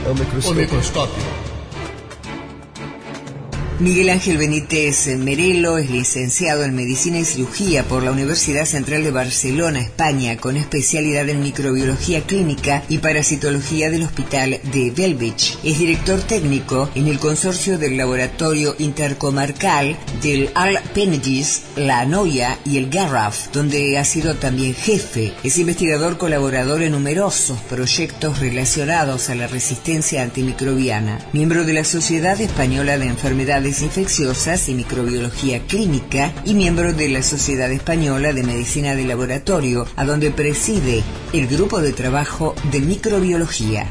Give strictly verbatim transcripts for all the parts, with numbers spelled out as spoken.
o microscopio. O microscopio. Miguel Ángel Benítez Merelo es licenciado en Medicina y Cirugía por la Universidad Central de Barcelona, España, con especialidad en Microbiología Clínica y Parasitología del Hospital de Bellvitge. Es director técnico en el consorcio del Laboratorio Intercomarcal del Alpenedis, la Anoia y el Garraf, donde ha sido también jefe. Es investigador colaborador en numerosos proyectos relacionados a la resistencia antimicrobiana. Miembro de la Sociedad Española de Enfermedades Infecciosas y Microbiología Clínica y miembro de la Sociedad Española de Medicina de Laboratorio, a donde preside el grupo de trabajo de microbiología.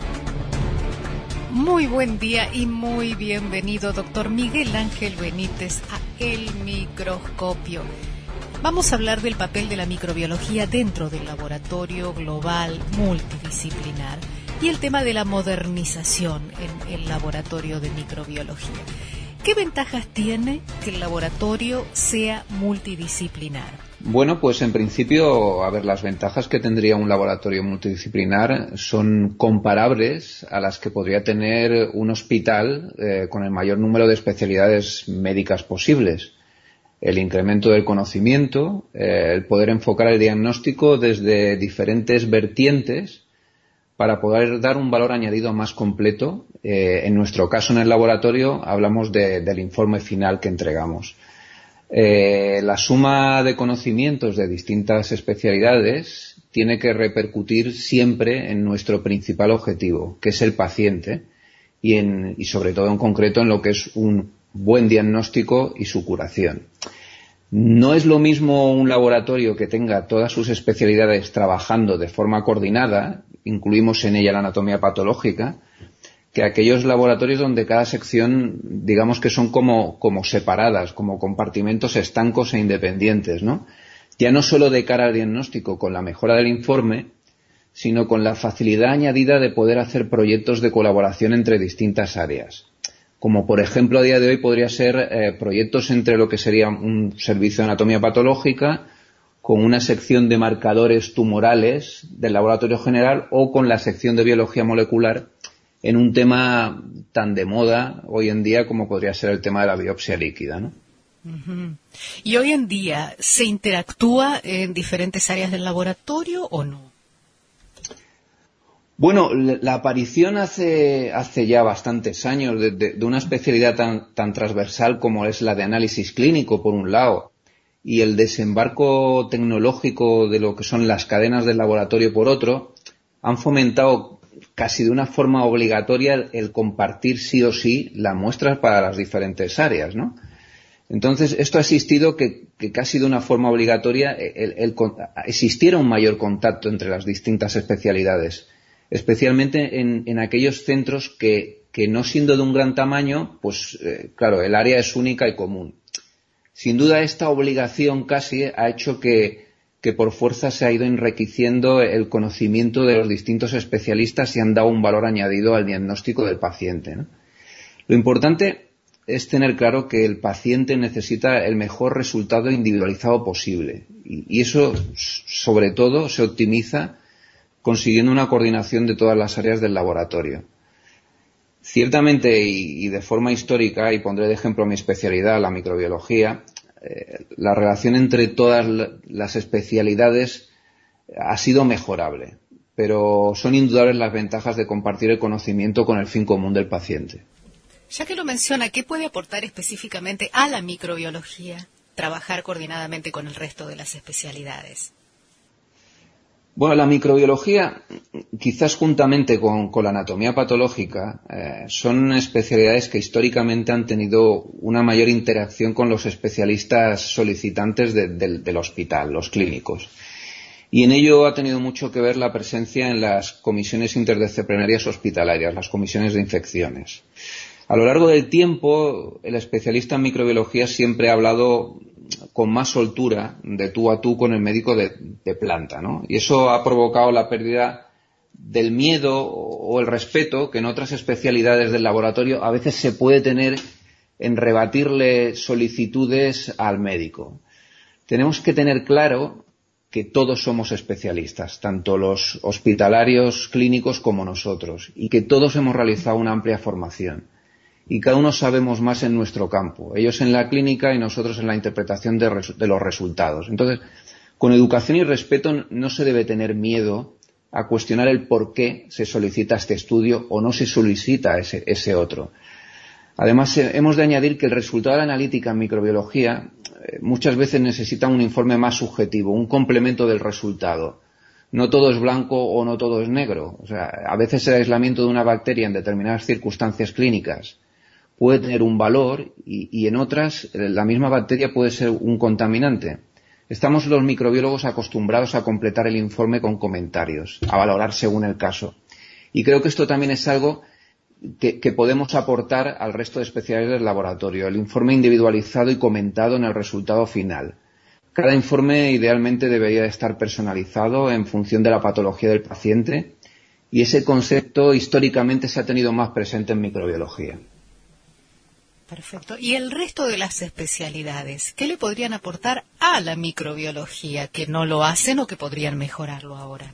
Muy buen día y muy bienvenido, doctor Miguel Ángel Benítez, a El Microscopio. Vamos a hablar del papel de la microbiología dentro del laboratorio global multidisciplinar y el tema de la modernización en el laboratorio de microbiología. ¿Qué ventajas tiene que el laboratorio sea multidisciplinar? Bueno, pues en principio, a ver, las ventajas que tendría un laboratorio multidisciplinar son comparables a las que podría tener un hospital eh, con el mayor número de especialidades médicas posibles. El incremento del conocimiento, eh, el poder enfocar el diagnóstico desde diferentes vertientes para poder dar un valor añadido más completo. Eh, en nuestro caso, en el laboratorio, hablamos de, del informe final que entregamos. Eh, la suma de conocimientos de distintas especialidades tiene que repercutir siempre en nuestro principal objetivo, que es el paciente, y, en, y sobre todo en concreto en lo que es un buen diagnóstico y su curación. No es lo mismo un laboratorio que tenga todas sus especialidades trabajando de forma coordinada, incluimos en ella la anatomía patológica, que aquellos laboratorios donde cada sección, digamos que son como, como separadas, como compartimentos estancos e independientes, ¿no? Ya no solo de cara al diagnóstico con la mejora del informe, sino con la facilidad añadida de poder hacer proyectos de colaboración entre distintas áreas. Como por ejemplo a día de hoy podría ser eh, proyectos entre lo que sería un servicio de anatomía patológica con una sección de marcadores tumorales del laboratorio general o con la sección de biología molecular en un tema tan de moda hoy en día como podría ser el tema de la biopsia líquida, ¿no? Uh-huh. ¿Y hoy en día se interactúa en diferentes áreas del laboratorio o no? Bueno, la aparición hace, hace ya bastantes años de, de, de una especialidad tan, tan transversal como es la de análisis clínico, por un lado, y el desembarco tecnológico de lo que son las cadenas del laboratorio, por otro, han fomentado casi de una forma obligatoria el, el compartir sí o sí las muestras para las diferentes áreas, ¿no? Entonces, esto ha existido que, que casi de una forma obligatoria el, el, el, existiera un mayor contacto entre las distintas especialidades, especialmente en, en aquellos centros que, que no siendo de un gran tamaño, pues eh, claro, el área es única y común. Sin duda esta obligación casi ha hecho que, que por fuerza se ha ido enriqueciendo el conocimiento de los distintos especialistas y han dado un valor añadido al diagnóstico del paciente, ¿no? Lo importante es tener claro que el paciente necesita el mejor resultado individualizado posible y, y eso sobre todo se optimiza consiguiendo una coordinación de todas las áreas del laboratorio. Ciertamente, y, y de forma histórica, y pondré de ejemplo mi especialidad, la microbiología, eh, la relación entre todas las especialidades ha sido mejorable, pero son indudables las ventajas de compartir el conocimiento con el fin común del paciente. Ya que lo menciona, ¿qué puede aportar específicamente a la microbiología trabajar coordinadamente con el resto de las especialidades? Bueno, la microbiología, quizás juntamente con, con la anatomía patológica, eh, son especialidades que históricamente han tenido una mayor interacción con los especialistas solicitantes de, de, del hospital, los clínicos. Y en ello ha tenido mucho que ver la presencia en las comisiones interdisciplinarias hospitalarias, las comisiones de infecciones. A lo largo del tiempo, el especialista en microbiología siempre ha hablado con más soltura de tú a tú con el médico de, de planta, ¿no? Y eso ha provocado la pérdida del miedo o el respeto que en otras especialidades del laboratorio a veces se puede tener en rebatirle solicitudes al médico. Tenemos que tener claro que todos somos especialistas, tanto los hospitalarios clínicos como nosotros, y que todos hemos realizado una amplia formación. Y cada uno sabemos más en nuestro campo, ellos en la clínica y nosotros en la interpretación de, res- de los resultados. Entonces, con educación y respeto no se debe tener miedo a cuestionar el por qué se solicita este estudio o no se solicita ese, ese otro. Además, eh, hemos de añadir que el resultado de la analítica en microbiología eh, muchas veces necesita un informe más subjetivo, un complemento del resultado. No todo es blanco o no todo es negro. O sea, a veces el aislamiento de una bacteria en determinadas circunstancias clínicas puede tener un valor y, y en otras eh, la misma bacteria puede ser un contaminante. Estamos los microbiólogos acostumbrados a completar el informe con comentarios, a valorar según el caso. Y creo que esto también es algo que, que podemos aportar al resto de especialidades del laboratorio, el informe individualizado y comentado en el resultado final. Cada informe idealmente debería estar personalizado en función de la patología del paciente y ese concepto históricamente se ha tenido más presente en microbiología. Perfecto. ¿Y el resto de las especialidades, qué le podrían aportar a la microbiología que no lo hacen o que podrían mejorarlo ahora?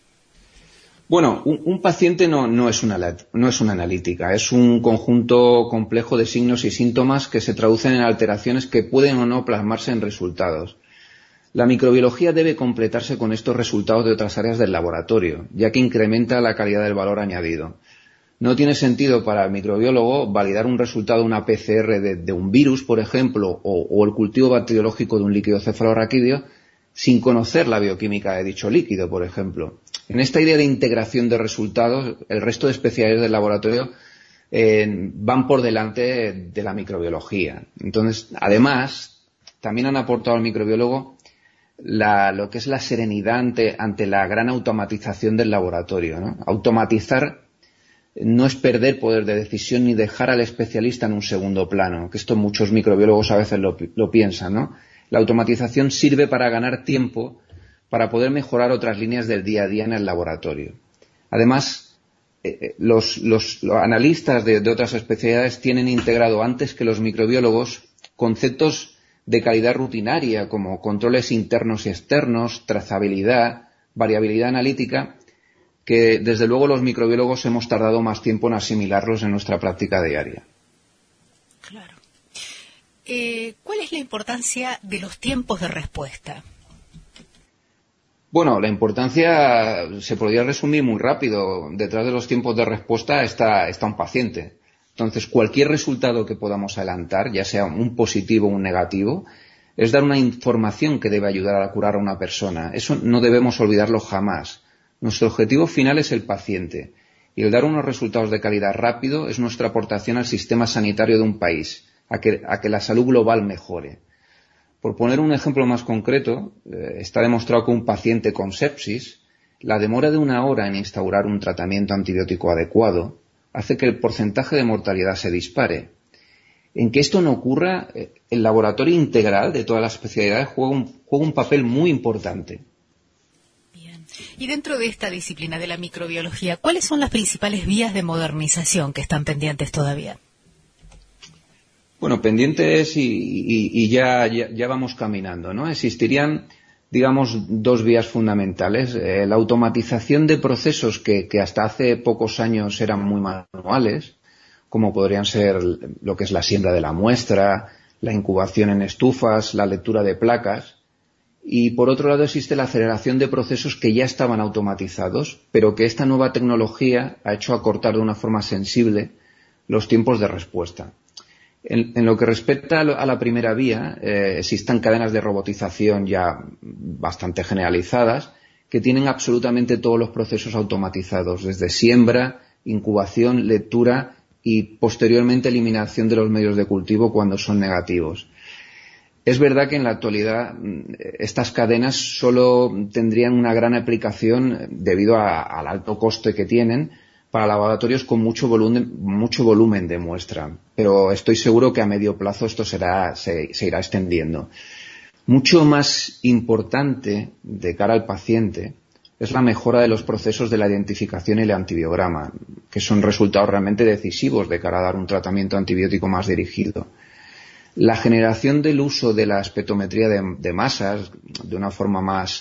Bueno, un, un paciente no, no, es una, no es una analítica, es un conjunto complejo de signos y síntomas que se traducen en alteraciones que pueden o no plasmarse en resultados. La microbiología debe completarse con estos resultados de otras áreas del laboratorio, ya que incrementa la calidad del valor añadido. No tiene sentido para el microbiólogo validar un resultado de una P C R de, de un virus, por ejemplo, o, o el cultivo bacteriológico de un líquido cefalorraquídeo sin conocer la bioquímica de dicho líquido, por ejemplo. En esta idea de integración de resultados, el resto de especialidades del laboratorio eh, van por delante de la microbiología. Entonces, además, también han aportado al microbiólogo la, lo que es la serenidad ante, ante la gran automatización del laboratorio, ¿no? Automatizar no es perder poder de decisión ni dejar al especialista en un segundo plano, que esto muchos microbiólogos a veces lo, lo piensan, ¿no? La automatización sirve para ganar tiempo, para poder mejorar otras líneas del día a día en el laboratorio. Además, eh, los, los, los analistas de, de otras especialidades tienen integrado antes que los microbiólogos conceptos de calidad rutinaria como controles internos y externos, trazabilidad, variabilidad analítica, que desde luego los microbiólogos hemos tardado más tiempo en asimilarlos en nuestra práctica diaria. Claro. Eh, ¿Cuál es la importancia de los tiempos de respuesta? Bueno, la importancia se podría resumir muy rápido. Detrás de los tiempos de respuesta está, está un paciente. Entonces, cualquier resultado que podamos adelantar, ya sea un positivo o un negativo, es dar una información que debe ayudar a curar a una persona. Eso no debemos olvidarlo jamás. Nuestro objetivo final es el paciente y el dar unos resultados de calidad rápido es nuestra aportación al sistema sanitario de un país, a que, a que la salud global mejore. Por poner un ejemplo más concreto, eh, está demostrado que un paciente con sepsis, la demora de una hora en instaurar un tratamiento antibiótico adecuado hace que el porcentaje de mortalidad se dispare. En que esto no ocurra, eh, el laboratorio integral de todas las especialidades juega un, juega un papel muy importante. Y dentro de esta disciplina de la microbiología, ¿cuáles son las principales vías de modernización que están pendientes todavía? Bueno, pendientes y, y, y ya, ya, ya vamos caminando, ¿no? Existirían, digamos, dos vías fundamentales. Eh, la automatización de procesos que, que hasta hace pocos años eran muy manuales, como podrían ser lo que es la siembra de la muestra, la incubación en estufas, la lectura de placas. Y por otro lado existe la aceleración de procesos que ya estaban automatizados, pero que esta nueva tecnología ha hecho acortar de una forma sensible los tiempos de respuesta. En, en lo que respecta a la primera vía, eh, existen cadenas de robotización ya bastante generalizadas que tienen absolutamente todos los procesos automatizados, desde siembra, incubación, lectura y posteriormente eliminación de los medios de cultivo cuando son negativos. Es verdad que en la actualidad estas cadenas solo tendrían una gran aplicación debido a, al alto coste que tienen para laboratorios con mucho volumen, mucho volumen de muestra, pero estoy seguro que a medio plazo esto será, se, se irá extendiendo. Mucho más importante de cara al paciente es la mejora de los procesos de la identificación y el antibiograma, que son resultados realmente decisivos de cara a dar un tratamiento antibiótico más dirigido. La generación del uso de la espectrometría de, de masas de una forma más,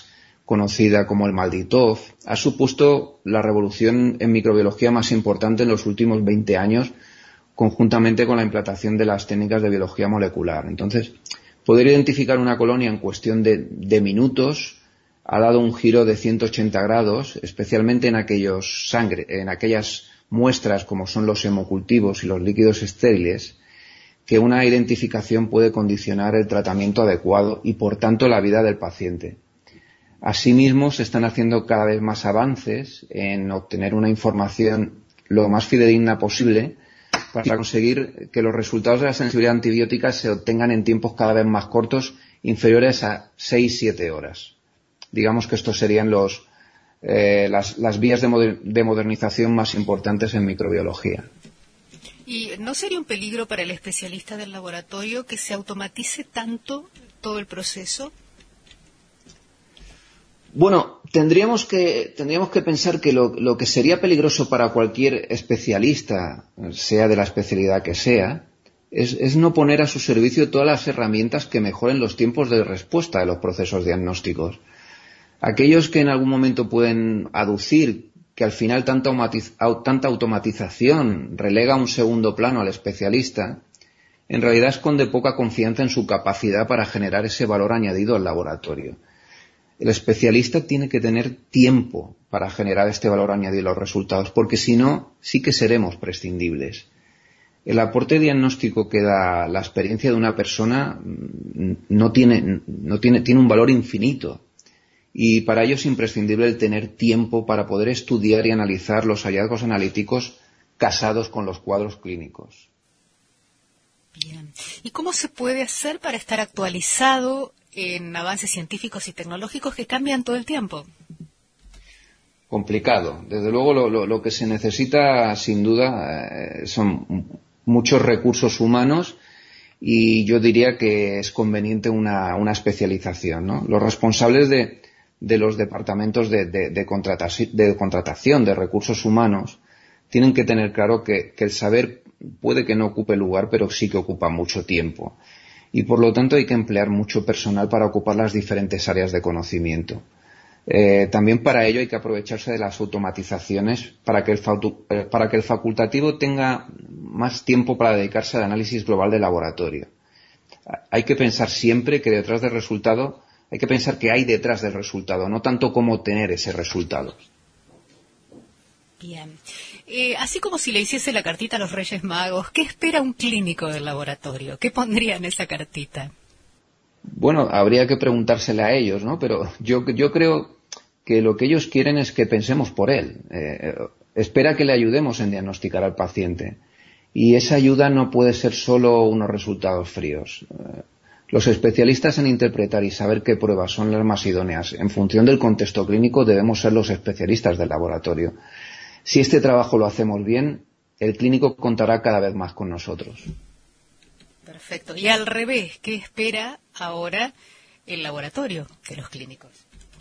conocida como el Malditov, ha supuesto la revolución en microbiología más importante en los últimos veinte años, conjuntamente con la implantación de las técnicas de biología molecular. Entonces, poder identificar una colonia en cuestión de, de minutos ha dado un giro de ciento ochenta grados, especialmente en aquellos sangre, en aquellas muestras como son los hemocultivos y los líquidos estériles, que una identificación puede condicionar el tratamiento adecuado y, por tanto, la vida del paciente. Asimismo, se están haciendo cada vez más avances en obtener una información lo más fidedigna posible para conseguir que los resultados de la sensibilidad antibiótica se obtengan en tiempos cada vez más cortos, inferiores a seis a siete horas. Digamos que estos serían los, eh, las, las vías de, moder- de modernización más importantes en microbiología. ¿Y no sería un peligro para el especialista del laboratorio que se automatice tanto todo el proceso? Bueno, tendríamos que, tendríamos que pensar que lo, lo que sería peligroso para cualquier especialista, sea de la especialidad que sea, es, es no poner a su servicio todas las herramientas que mejoren los tiempos de respuesta de los procesos diagnósticos. Aquellos que en algún momento pueden aducir que al final tanta, automatiz, tanta automatización relega a un segundo plano al especialista, en realidad esconde poca confianza en su capacidad para generar ese valor añadido al laboratorio. El especialista tiene que tener tiempo para generar este valor añadido a los resultados, porque si no, sí que seremos prescindibles. El aporte diagnóstico que da la experiencia de una persona no tiene, no tiene, tiene un valor infinito. Y para ello es imprescindible el tener tiempo para poder estudiar y analizar los hallazgos analíticos casados con los cuadros clínicos. Bien. ¿Y cómo se puede hacer para estar actualizado en avances científicos y tecnológicos que cambian todo el tiempo? Complicado. Desde luego lo, lo, lo que se necesita sin duda eh, son muchos recursos humanos y yo diría que es conveniente una, una especialización, ¿no? Los responsables de, de los departamentos de, de, de, contratación, de contratación de recursos humanos tienen que tener claro que, que el saber puede que no ocupe lugar, pero sí que ocupa mucho tiempo. Y por lo tanto hay que emplear mucho personal para ocupar las diferentes áreas de conocimiento. Eh, también para ello hay que aprovecharse de las automatizaciones para que, el para que el facultativo tenga más tiempo para dedicarse al análisis global del laboratorio. Hay que pensar siempre que detrás del resultado, hay que pensar que hay detrás del resultado, no tanto cómo obtener ese resultado. Bien. Eh, así como si le hiciese la cartita a los Reyes Magos, ¿qué espera un clínico del laboratorio? ¿Qué pondría en esa cartita? Bueno, habría que preguntársele a ellos, ¿no? Pero yo, yo creo que lo que ellos quieren es que pensemos por él. Eh, espera que le ayudemos en diagnosticar al paciente. Y esa ayuda no puede ser solo unos resultados fríos. Eh, los especialistas en interpretar y saber qué pruebas son las más idóneas en función del contexto clínico debemos ser los especialistas del laboratorio. Si este trabajo lo hacemos bien, el clínico contará cada vez más con nosotros. Perfecto. Y al revés, ¿qué espera ahora el laboratorio de los clínicos?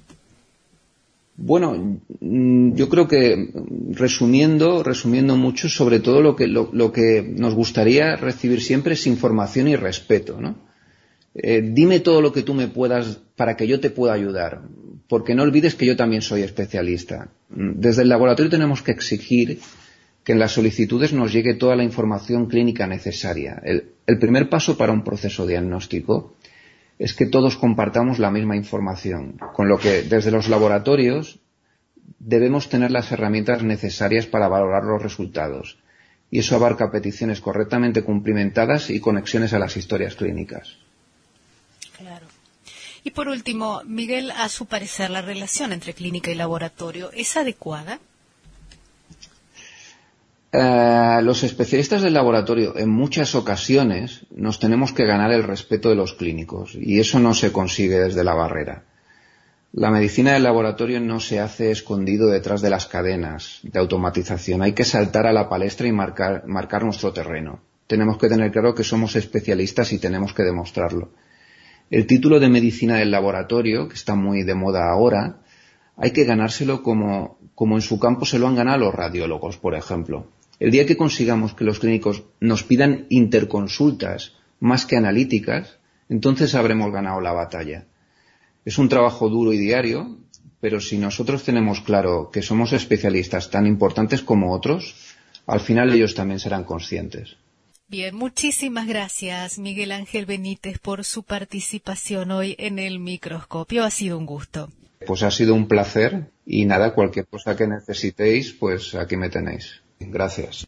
Bueno, yo creo que resumiendo, resumiendo mucho, sobre todo lo que, lo, lo que nos gustaría recibir siempre es información y respeto, ¿no? Eh, dime todo lo que tú me puedas para que yo te pueda ayudar, porque no olvides que yo también soy especialista. Desde el laboratorio tenemos que exigir que en las solicitudes nos llegue toda la información clínica necesaria. El, el primer paso para un proceso diagnóstico es que todos compartamos la misma información, con lo que desde los laboratorios debemos tener las herramientas necesarias para valorar los resultados. Y eso abarca peticiones correctamente cumplimentadas y conexiones a las historias clínicas. Claro. Y por último, Miguel, a su parecer, ¿la relación entre clínica y laboratorio es adecuada? Eh, los especialistas del laboratorio en muchas ocasiones nos tenemos que ganar el respeto de los clínicos y eso no se consigue desde la barrera. La medicina del laboratorio no se hace escondido detrás de las cadenas de automatización. Hay que saltar a la palestra y marcar, marcar nuestro terreno. Tenemos que tener claro que somos especialistas y tenemos que demostrarlo. El título de medicina del laboratorio, que está muy de moda ahora, hay que ganárselo como, como en su campo se lo han ganado los radiólogos, por ejemplo. El día que consigamos que los clínicos nos pidan interconsultas más que analíticas, entonces habremos ganado la batalla. Es un trabajo duro y diario, pero si nosotros tenemos claro que somos especialistas tan importantes como otros, al final ellos también serán conscientes. Bien, muchísimas gracias, Miguel Ángel Benítez, por su participación hoy en el microscopio. Ha sido un gusto. Pues ha sido un placer y nada, cualquier cosa que necesitéis, pues aquí me tenéis. Gracias.